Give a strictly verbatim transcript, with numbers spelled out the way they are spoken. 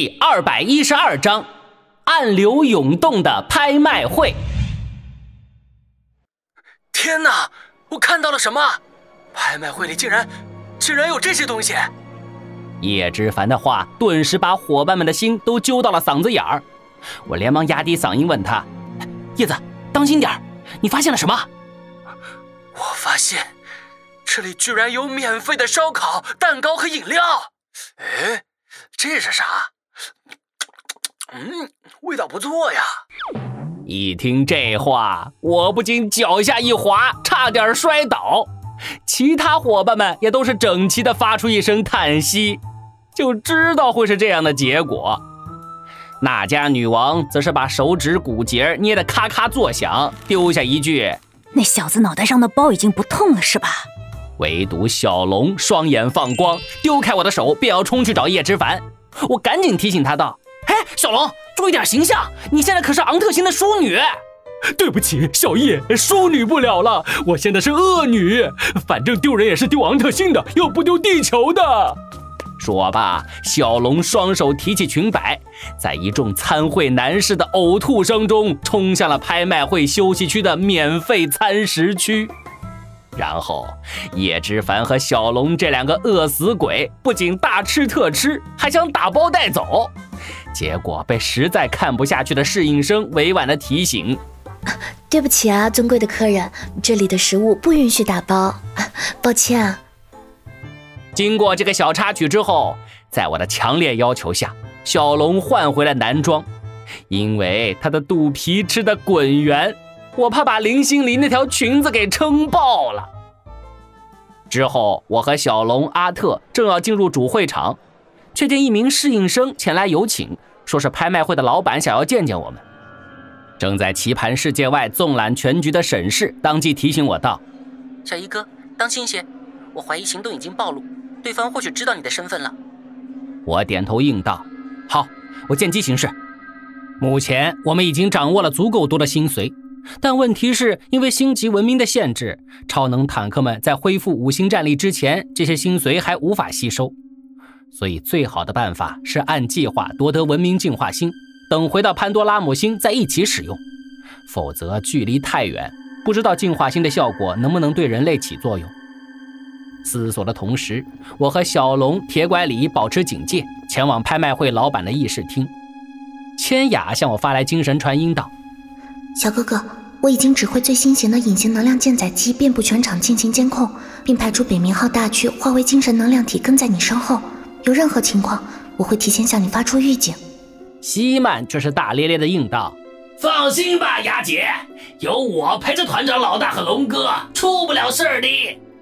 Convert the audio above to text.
第二百一十二章，暗流涌动的拍卖会。 天哪，我看到了什么？拍卖会里竟然竟然有这些东西！ 叶之凡的话顿时把伙伴们的心都揪到了嗓子眼儿。我连忙压低嗓音问他：叶子，当心点，你发现了什么？ 我发现这里居然有免费的烧烤、蛋糕和饮料。哎，这是啥？嗯，味道不错呀。 一听这话，我不禁脚下一滑，差点摔倒。其他伙伴们也都是整齐地发出一声叹息，就知道会是这样的结果。那家女王则是把手指骨节捏得咔咔作响，丢下一句： 那小子脑袋上的包已经不痛了是吧？ 唯独小龙双眼放光，丢开我的手便要冲去找叶之凡。我赶紧提醒他道：嘿，小龙，注意点形象，你现在可是昂特星的淑女。 对不起，小叶，淑女不了了，我现在是恶女，反正丢人也是丢昂特星的，又不丢地球的。 说罢，小龙双手提起裙摆，在一众参会男士的呕吐声中，冲向了拍卖会休息区的免费餐食区。然后叶之凡和小龙这两个饿死鬼不仅大吃特吃，还想打包带走，结果被实在看不下去的侍应生委婉的提醒： 对不起啊，尊贵的客人，这里的食物不允许打包，抱歉啊。 经过这个小插曲之后，在我的强烈要求下，小龙换回了男装，因为他的肚皮吃得滚圆，我怕把林心里那条裙子给撑爆了。之后我和小龙、阿特正要进入主会场，却见一名侍应生前来有请，说是拍卖会的老板想要见见我们。正在棋盘世界外纵览全局的沈氏当即提醒我道： 小一哥，当心些，我怀疑行动已经暴露，对方或许知道你的身份了。 我点头应道：好，我见机行事。目前我们已经掌握了足够多的星髓，但问题是因为星级文明的限制，超能坦克们在恢复五星战力之前，这些星髓还无法吸收，所以最好的办法是按计划夺得文明进化星，等回到潘多拉姆星再一起使用，否则距离太远，不知道进化星的效果能不能对人类起作用。思索的同时，我和小龙、铁拐李保持警戒，前往拍卖会老板的议事厅。千雅向我发来精神传音道： 小哥哥，我已经指挥最新型的隐形能量舰载机遍布全场进行监控，并派出北冥号大区化为精神能量体跟在你身后，有任何情况我会提前向你发出预警。 西曼却是大咧咧的应道： 放心吧，雅姐，有我陪着团长老大和龙哥，出不了事儿的。